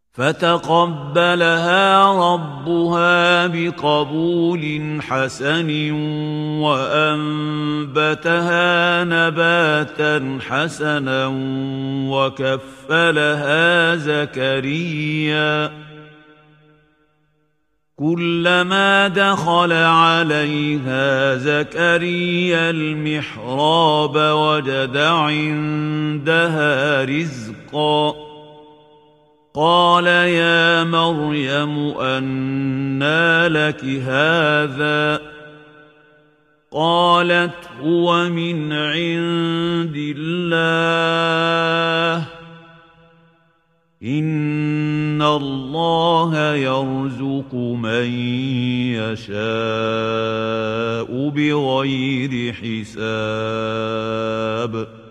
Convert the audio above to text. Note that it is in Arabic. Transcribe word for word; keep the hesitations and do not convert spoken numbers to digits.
فتقبلها ربها بقبول حسن وأنبتها نباتا حسنا وكفلها زكريا كلما دخل عليها زكريا المحراب وجد عندها رزقا قال يا مريم أنى لك هذا قالت هو من عند الله إن الله يرزق من يشاء بغير حساب